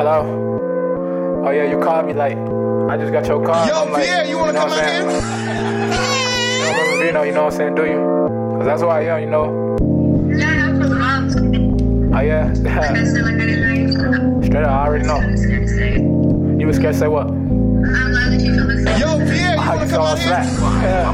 Hello? Oh yeah, you called me like, I just got your call. Yo, I'm like, Pierre, you wanna come out here? You don't remember Vino, you know what I'm saying, do you? Cause that's who I am, you know? Oh yeah? Straight up, I already know. You was scared to say what? Yo, Pierre, you wanna come out here? Yeah.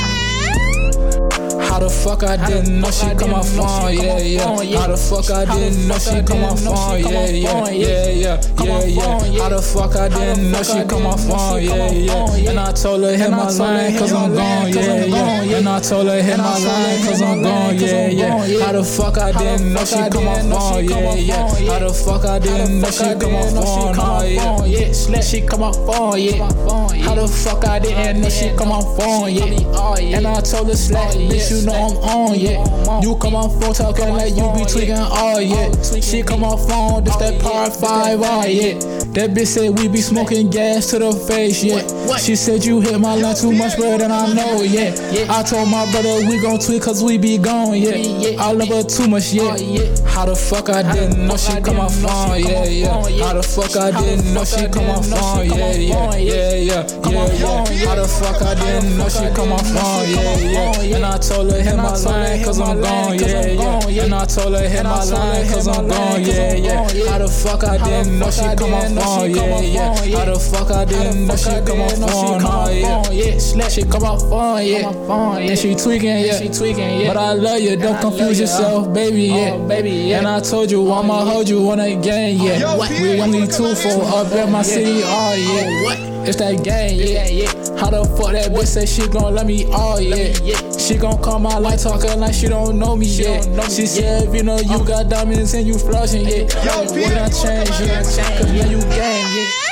How the fuck I didn't know she come off phone, yeah, yeah. How the fuck I didn't know she come off phone, yeah, yeah, yeah, yeah, yeah, yeah. How the fuck I didn't know she come off phone, yeah, yeah. And I told her hit my line cause I'm gone, yeah, yeah. And I told her hit my line cause I'm gone, yeah, yeah. How the fuck I didn't know she come off phone, yeah, yeah. How the fuck I didn't know she come off phone, oh yeah. She come off phone, yeah. How the fuck I didn't know she come off phone, yeah. And I told her slack, bitch, you know I'm on, yeah. You come on phone talking like you be tweaking, oh yeah. She come on phone, this that par 5, oh yeah. That bitch said we be smoking gas to the face, yeah. She said you hit my line too much better than I know, yeah. I told my brother we gon' tweak cause we be gone, yeah. I love her too much, yeah. How the fuck I didn't know she come on phone, yeah, yeah. How the fuck I didn't know she come on phone, yeah, yeah, yeah, yeah, yeah, yeah. How the fuck I didn't know she come on phone, yeah, yeah. And I told her hit my line cause I'm gone, yeah, yeah. And I told her hit my line cause I'm gone, yeah, yeah. How the fuck I didn't know she come on phone, yeah, yeah. How the fuck I didn't know she come on phone, oh yeah. She come on phone, yeah. And she tweaking, yeah. But I love you, don't confuse yourself, baby, yeah. And I told you I'ma hold you on again, yeah. We only 2-4 up at my city, oh yeah. It's that gang, yeah. How the fuck that bitch say she gon' let me, oh yeah. She gon' call my line talking like she don't know me, yeah. She said, you know you got diamonds and you flossing, yeah. We done changed, yeah. Cause now you gang, yeah.